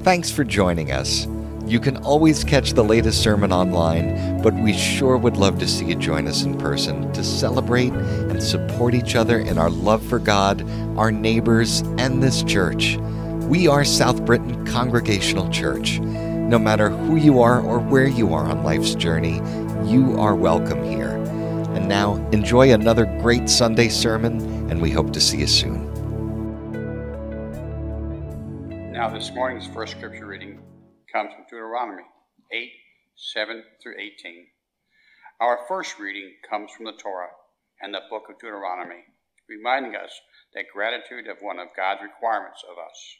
Thanks for joining us. You can always catch the latest sermon online, but we sure would love to see you join us in person to celebrate and support each other in our love for God, our neighbors, and this church. We are South Britain Congregational Church. No matter who you are or where you are on life's journey, you are welcome here. And now, enjoy another great Sunday sermon, and we hope to see you soon. Now, this morning's first scripture reading comes from Deuteronomy 8:7 through 18. Our first reading comes from the Torah and the book of Deuteronomy, reminding us that gratitude is one of God's requirements of us.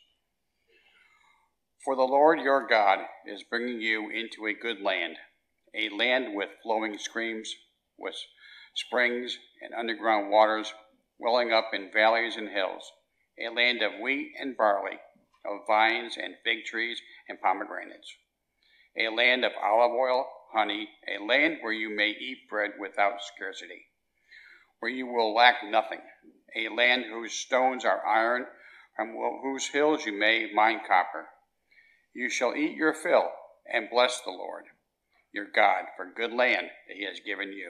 For the Lord your God is bringing you into a good land, a land with flowing streams, with springs and underground waters welling up in valleys and hills, a land of wheat and barley, of vines and fig trees and pomegranates, a land of olive oil, honey, a land where you may eat bread without scarcity, where you will lack nothing, a land whose stones are iron, from whose hills you may mine copper. You shall eat your fill and bless the Lord, your God, for good land that he has given you.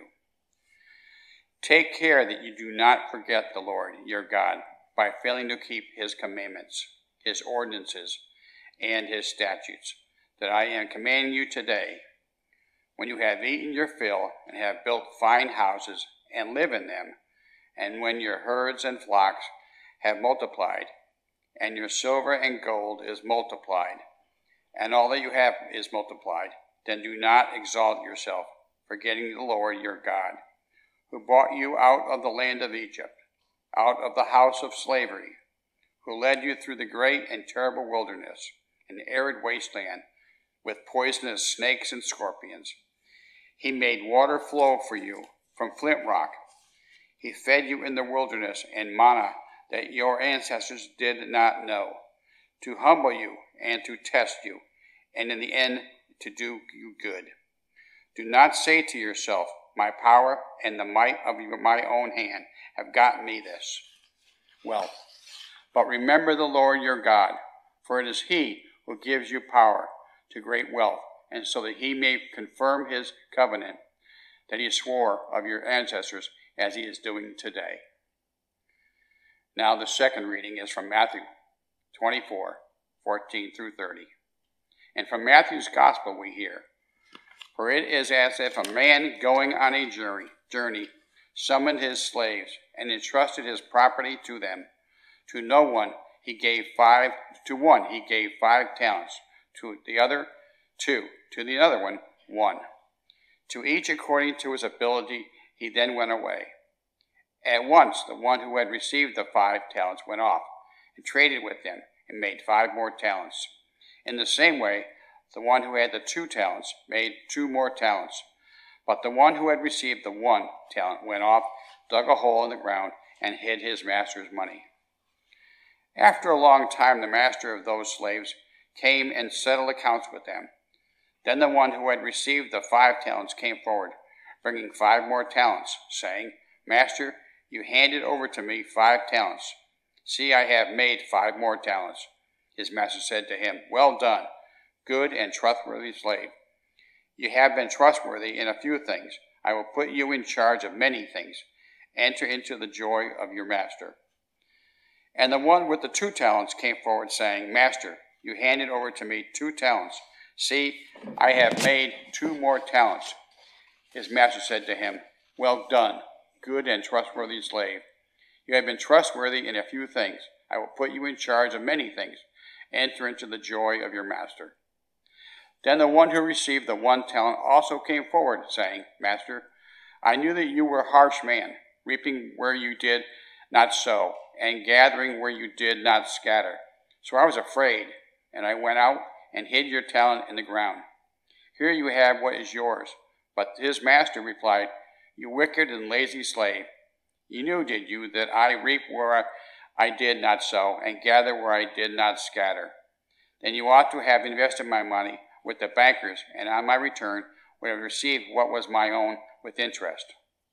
Take care that you do not forget the Lord, your God, by failing to keep his commandments, his ordinances, and his statutes, that I am commanding you today. When you have eaten your fill and have built fine houses and live in them, and when your herds and flocks have multiplied, and your silver and gold is multiplied, and all that you have is multiplied, then do not exalt yourself, forgetting the Lord your God, who brought you out of the land of Egypt, out of the house of slavery, who led you through the great and terrible wilderness, an arid wasteland, with poisonous snakes and scorpions. He made water flow for you from flint rock. He fed you in the wilderness and manna that your ancestors did not know, to humble you and to test you, and in the end to do you good. Do not say to yourself, my power and the might of my own hand have gotten me this wealth. But remember the Lord your God, for it is he who gives you power to great wealth, and so that he may confirm his covenant that he swore of your ancestors, as he is doing today. Now the second reading is from Matthew 24:14 through 30. And from Matthew's gospel we hear, for it is as if a man going on a journey summoned his slaves and entrusted his property to them. To one he gave 5 talents, to the other 2, to the other 1. To each according to his ability he then went away. At once the one who had received the 5 talents went off and traded with them and made 5 more talents. In the same way, the one who had the 2 talents made 2 more talents. But the one who had received the 1 talent went off, dug a hole in the ground, and hid his master's money. After a long time, the master of those slaves came and settled accounts with them. Then the one who had received the 5 talents came forward, bringing 5 more talents, saying, Master, you handed over to me 5 talents. See, I have made 5 more talents. His master said to him, Well done, good and trustworthy slave. You have been trustworthy in a few things. I will put you in charge of many things. Enter into the joy of your master. And the one with the 2 talents came forward, saying, Master, you handed over to me 2 talents. See, I have made 2 more talents. His master said to him, Well done, good and trustworthy slave. You have been trustworthy in a few things. I will put you in charge of many things. Enter into the joy of your master. Then the one who received the 1 talent also came forward, saying, Master, I knew that you were a harsh man, reaping where you did not sow, and gathering where you did not scatter. So I was afraid, and I went out and hid your talent in the ground. Here you have what is yours. But his master replied, You wicked and lazy slave. You knew, did you, that I reap where I did not sow, and gather where I did not scatter? Then you ought to have invested my money with the bankers, and on my return would have received what was my own with interest.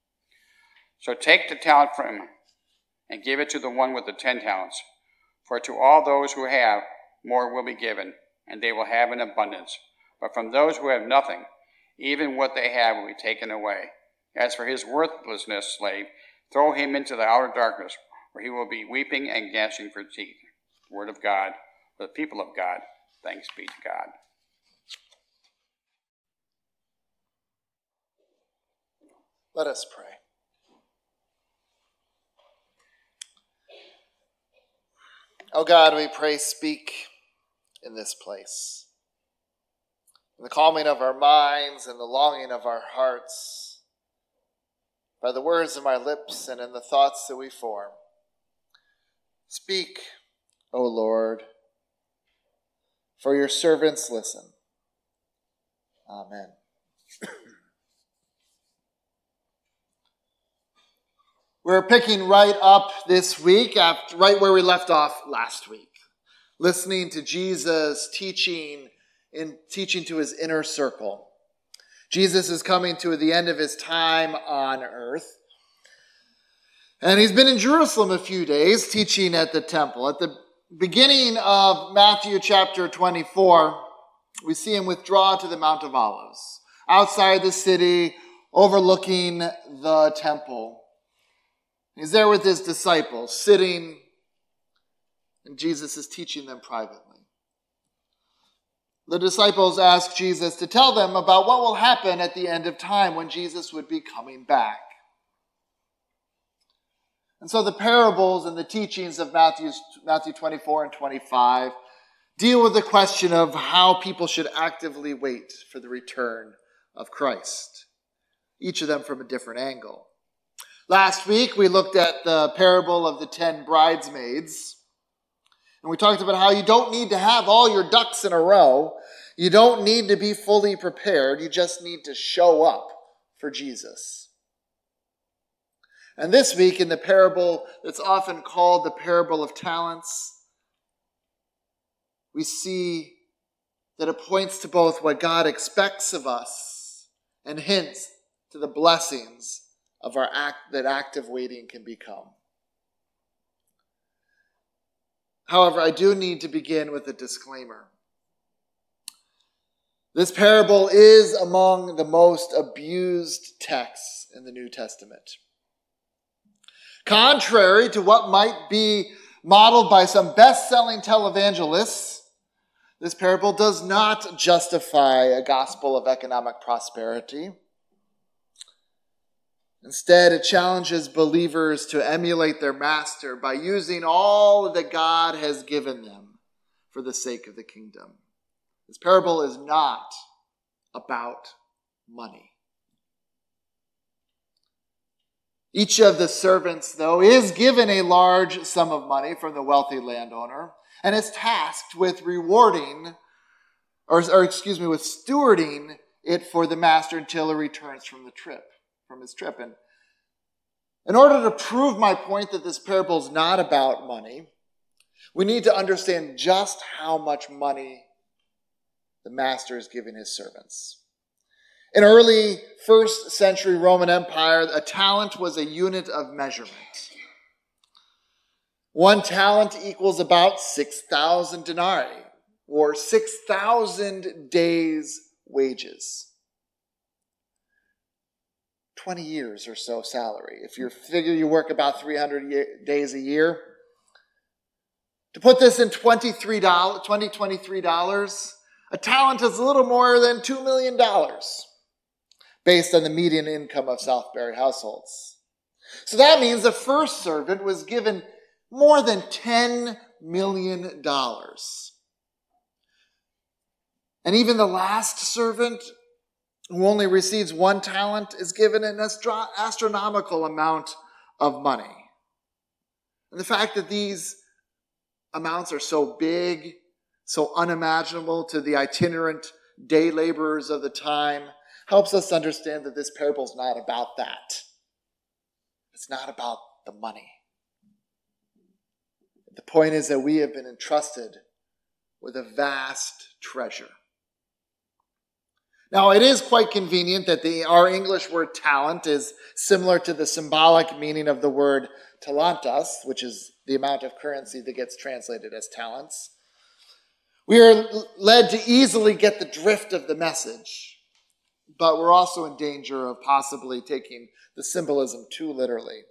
So take the talent from him, and give it to the one with the 10 talents. For to all those who have, more will be given, and they will have an abundance. But from those who have nothing, even what they have will be taken away. As for his worthlessness, slave, throw him into the outer darkness, where he will be weeping and gnashing for teeth. The word of God, for the people of God, thanks be to God. Let us pray. Oh God, we pray, speak in this place. In the calming of our minds and the longing of our hearts, by the words of my lips and in the thoughts that we form. Speak, O Lord, for your servants listen. Amen. We're picking right up this week, right where we left off last week, listening to Jesus teaching to his inner circle. Jesus is coming to the end of his time on earth. And he's been in Jerusalem a few days teaching at the temple. At the beginning of Matthew chapter 24, we see him withdraw to the Mount of Olives, outside the city, overlooking the temple. He's there with his disciples, sitting, and Jesus is teaching them privately. The disciples ask Jesus to tell them about what will happen at the end of time when Jesus would be coming back. And so the parables and the teachings of Matthew 24 and 25 deal with the question of how people should actively wait for the return of Christ, each of them from a different angle. Last week, we looked at the parable of the 10 bridesmaids, and we talked about how you don't need to have all your ducks in a row. You don't need to be fully prepared. You just need to show up for Jesus. And this week, in the parable that's often called the parable of talents, we see that it points to both what God expects of us and hints to the blessings of that active waiting can become. However, I do need to begin with a disclaimer. This parable is among the most abused texts in the New Testament. Contrary to what might be modeled by some best-selling televangelists, this parable does not justify a gospel of economic prosperity. Instead, it challenges believers to emulate their master by using all that God has given them for the sake of the kingdom. This parable is not about money. Each of the servants, though, is given a large sum of money from the wealthy landowner and is tasked with with stewarding it for the master until he returns from his trip. And in order to prove my point that this parable is not about money, we need to understand just how much money the master is giving his servants. In early 1st century Roman Empire, a talent was a unit of measurement. 1 talent equals about 6,000 denarii, or 6,000 days' wages. 20 years or so salary. If you figure you work about 300 days a year. To put this in $23, a talent is a little more than $2 million, based on the median income of Southbury households. So that means the first servant was given more than $10 million. And even the last servant, who only receives 1 talent, is given an astronomical amount of money. And the fact that these amounts are so big, so unimaginable to the itinerant day laborers of the time, helps us understand that this parable is not about that. It's not about the money. The point is that we have been entrusted with a vast treasure. Now, it is quite convenient that our English word talent is similar to the symbolic meaning of the word talentas, which is the amount of currency that gets translated as talents. We are led to easily get the drift of the message, but we're also in danger of possibly taking the symbolism too literally.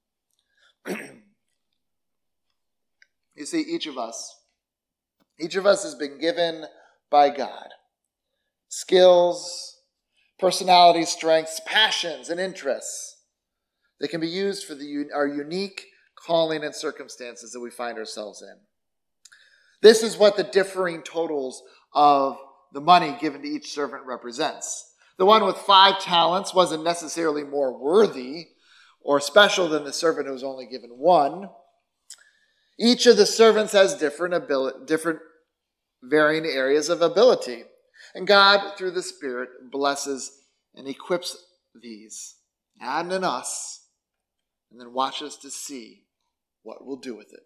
You see, each of us has been given by God skills, personality strengths, passions, and interests that can be used for our unique calling and circumstances that we find ourselves in. This is what the differing totals of the money given to each servant represents. The one with 5 talents wasn't necessarily more worthy or special than the servant who was only given 1. Each of the servants has different varying areas of ability. And God, through the Spirit, blesses and equips these, and in us, and then watches to see what we'll do with it.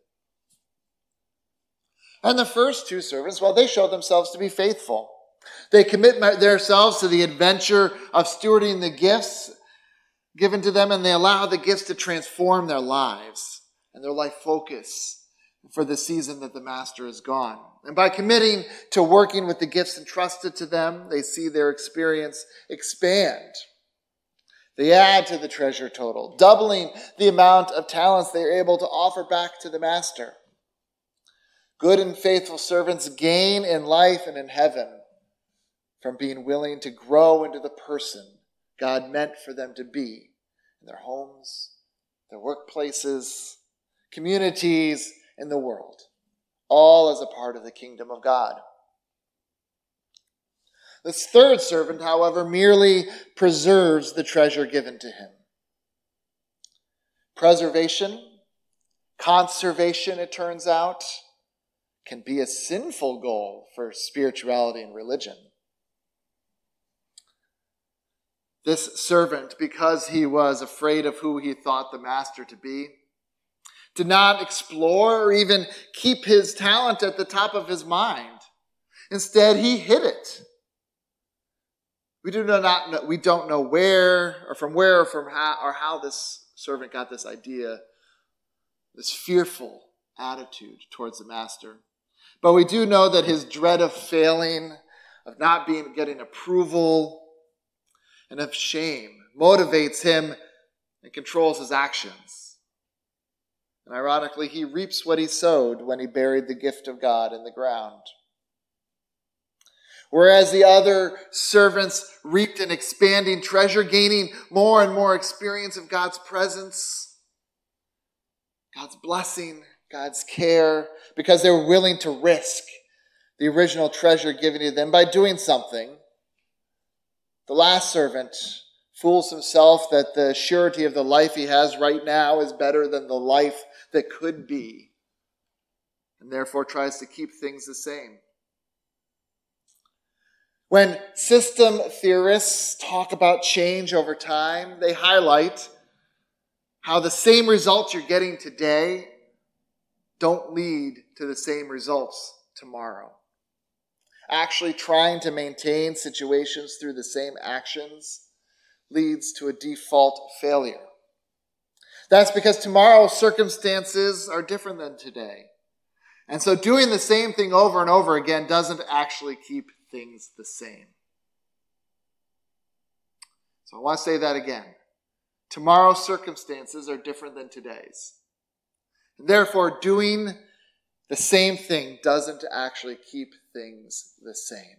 And the first 2 servants, well, they show themselves to be faithful. They commit themselves to the adventure of stewarding the gifts given to them, and they allow the gifts to transform their lives and their life focus for the season that the master is gone. And by committing to working with the gifts entrusted to them, they see their experience expand. They add to the treasure total, doubling the amount of talents they are able to offer back to the master. Good and faithful servants gain in life and in heaven from being willing to grow into the person God meant for them to be in their homes, their workplaces, communities, in the world, all as a part of the kingdom of God. This third servant, however, merely preserves the treasure given to him. Preservation, conservation, it turns out, can be a sinful goal for spirituality and religion. This servant, because he was afraid of who he thought the master to be, did not explore or even keep his talent at the top of his mind. Instead, he hid it. We don't know where or how this servant got this idea, this fearful attitude towards the master. But we do know that his dread of failing, of not getting approval, and of shame motivates him and controls his actions. And ironically, he reaps what he sowed when he buried the gift of God in the ground. Whereas the other servants reaped an expanding treasure, gaining more and more experience of God's presence, God's blessing, God's care, because they were willing to risk the original treasure given to them by doing something. The last servant fools himself that the surety of the life he has right now is better than the life that could be, and therefore tries to keep things the same. When system theorists talk about change over time, they highlight how the same results you're getting today don't lead to the same results tomorrow. Actually trying to maintain situations through the same actions leads to a default failure. That's because tomorrow's circumstances are different than today. And so doing the same thing over and over again doesn't actually keep things the same. So I want to say that again. Tomorrow's circumstances are different than today's. And therefore, doing the same thing doesn't actually keep things the same.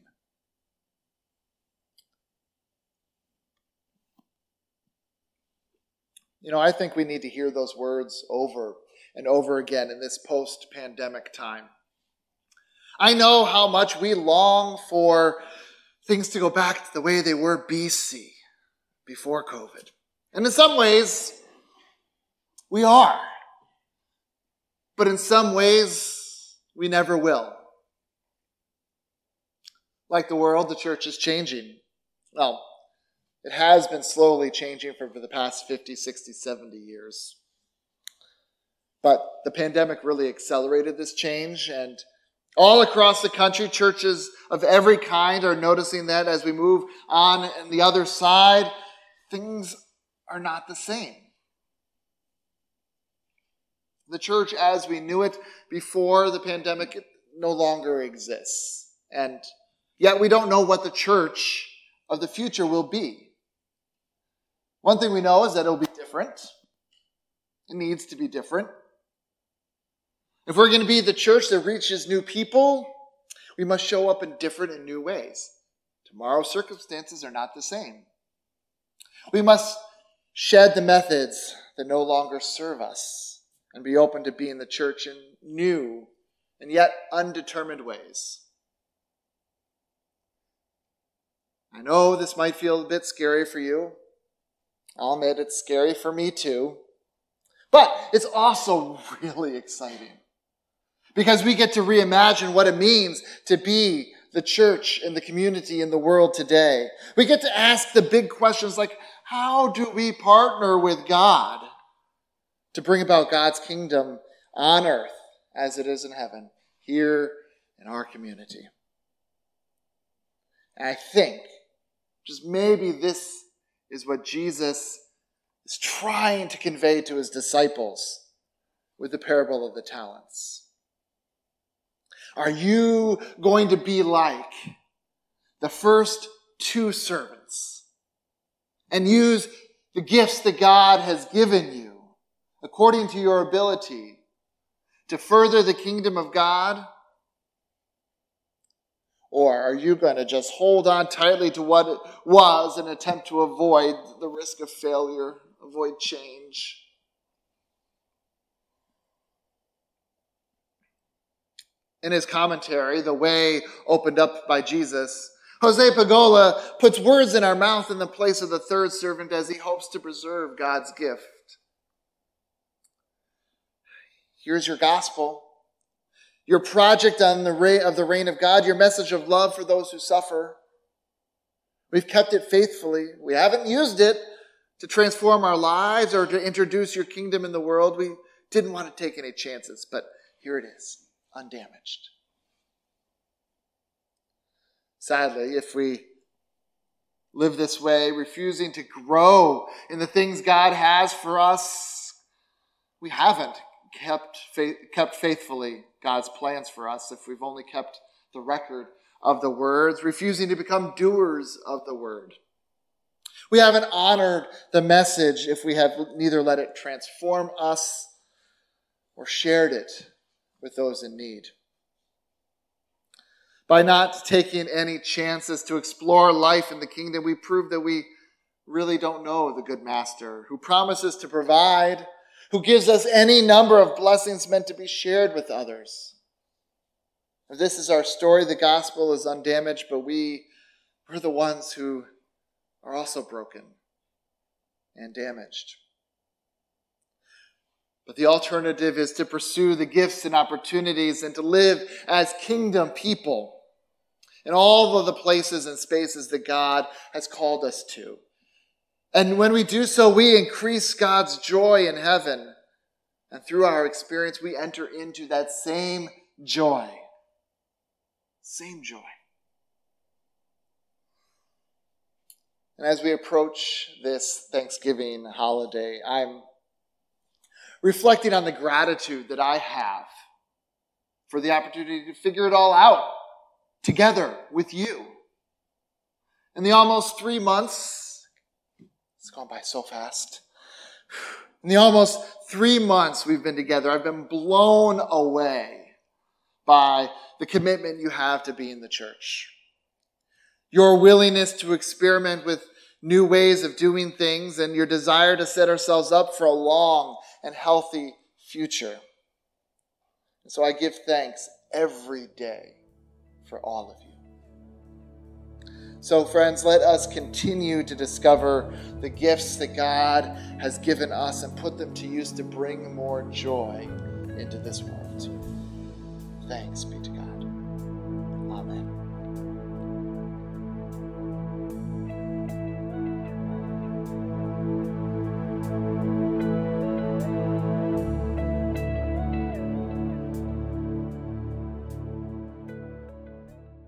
I think we need to hear those words over and over again in this post-pandemic time. I know how much we long for things to go back to the way they were BC, before COVID. And in some ways, we are. But in some ways, we never will. Like the world, the church is changing. Well, it has been slowly changing for the past 50, 60, 70 years. But the pandemic really accelerated this change, and all across the country, churches of every kind are noticing that as we move on the other side, things are not the same. The church as we knew it before the pandemic no longer exists. And yet we don't know what the church of the future will be. One thing we know is that it'll be different. It needs to be different. If we're going to be the church that reaches new people, we must show up in different and new ways. Tomorrow's circumstances are not the same. We must shed the methods that no longer serve us and be open to being the church in new and yet undetermined ways. I know this might feel a bit scary for you. I'll admit it's scary for me too. But it's also really exciting because we get to reimagine what it means to be the church and the community in the world today. We get to ask the big questions like, how do we partner with God to bring about God's kingdom on earth as it is in heaven, here in our community? And I think, just maybe this is what Jesus is trying to convey to his disciples with the parable of the talents. Are you going to be like the first two servants and use the gifts that God has given you according to your ability to further the kingdom of God? Or are you going to just hold on tightly to what it was and attempt to avoid the risk of failure, avoid change? In his commentary, The Way Opened Up by Jesus, Jose Pagola puts words in our mouth in the place of the third servant as he hopes to preserve God's gift. Here's your gospel, your project on the reign of God, your message of love for those who suffer. We've kept it faithfully. We haven't used it to transform our lives or to introduce your kingdom in the world. We didn't want to take any chances, but here it is, undamaged. Sadly, if we live this way, refusing to grow in the things God has for us, we haven't kept faithfully God's plans for us if we've only kept the record of the words, refusing to become doers of the word. We haven't honored the message if we have neither let it transform us or shared it with those in need. By not taking any chances to explore life in the kingdom, we prove that we really don't know the good master who promises to provide, who gives us any number of blessings meant to be shared with others. If this is our story, the gospel is undamaged, but we're the ones who are also broken and damaged. But the alternative is to pursue the gifts and opportunities and to live as kingdom people in all of the places and spaces that God has called us to. And when we do so, we increase God's joy in heaven. And through our experience, we enter into that same joy. Same joy. And as we approach this Thanksgiving holiday, I'm reflecting on the gratitude that I have for the opportunity to figure it all out together with you. In the almost 3 months, it's gone by so fast. In the almost 3 months we've been together, I've been blown away by the commitment you have to be in the church. Your willingness to experiment with new ways of doing things and your desire to set ourselves up for a long and healthy future. And so I give thanks every day for all of you. So friends, let us continue to discover the gifts that God has given us and put them to use to bring more joy into this world. Thanks be to God.